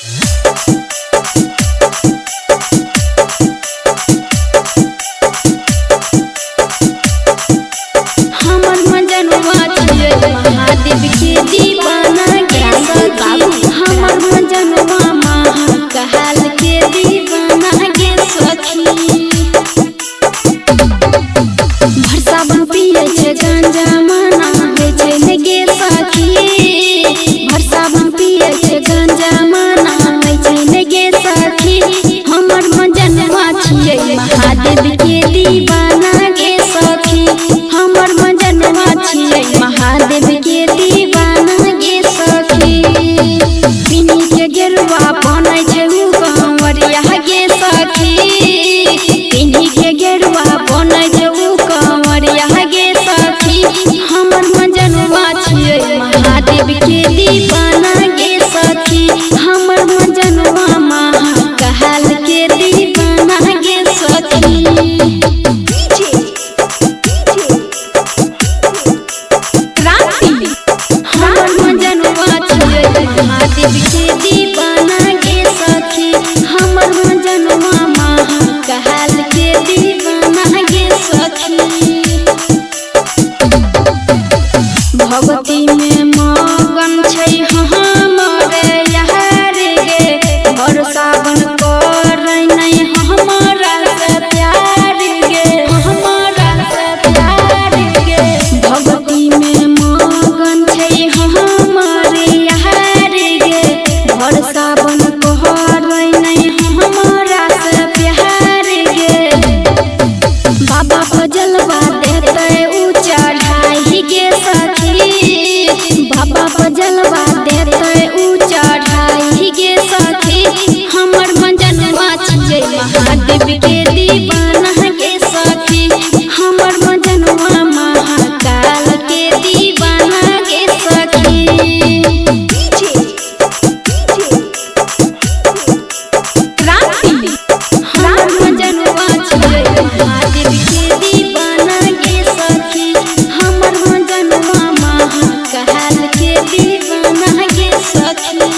हमर मजनुआ छियै महादेव के दीवाना गे सखी। हमर मजनुआ महाकाल के दीवाना गे सखी। भरसावन पियै छै गांजा मनाबै छै ने गे सखी। भरसावन पियै छै गांजा मनाबै छै ने गे सखी। हमर मजनुआ छियै महादेव के दीवाना गे सखी। हमर मजनुआ छियै महादेव के दीवाना गे सखी। पिनी के गेरुआ बनै छै उ कंवरिया गे सखी। पिनी के गेरुआ बनै छै उ कंवरिया गे सखी। हमर मजनुआ छियै महादेव के दीवाना गे सखी। हमर मजनुआ महाकाल के दीवाना गे सखी। हमर मजनुआ छियै महादेव के दीवाना गे सखी। हमर मजनुआ महाकाल के दीवाना गे सखी। भगवती में मगन छै हमर यार गे। भरसावन करै नै हमरा से प्यार गे। हमरा से प्यार गे। भगवती में मगन छै हमर यार गे। भरसावन करै नै हमरा से प्यार गे। बाबा भजलवा देतै उ चढ़ाई गे सखी। बाबा भजलवा देतै उ चढ़ाई गे सखी। हमर मजनुआ छियै महादेव के दीवाना गे सखी। हमर मजनुआ महाकाल के दीवाना गे सखी। हमर मजनुआ छियै महादेव के दीवाना गे सखी। हमर मजनुआ महाकाल के दीवाना गे सखी।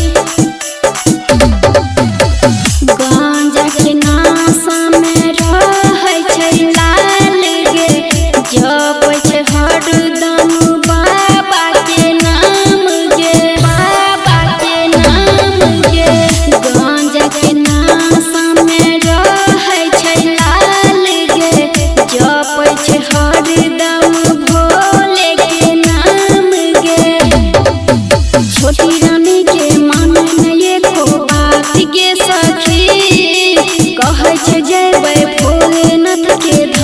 गांजा के नाशा में रहै छै लाल गे। जपै छै हरदम बाबा के नाम गे। बाबा के नाम गे। गांजा के नाशा में रहै छै लाल गे। जपै छै हरदम भोले के नाम गे। छोटी रानी के माने नै एको बात गे सखी। कहै छै जयबै भोलेनाथ के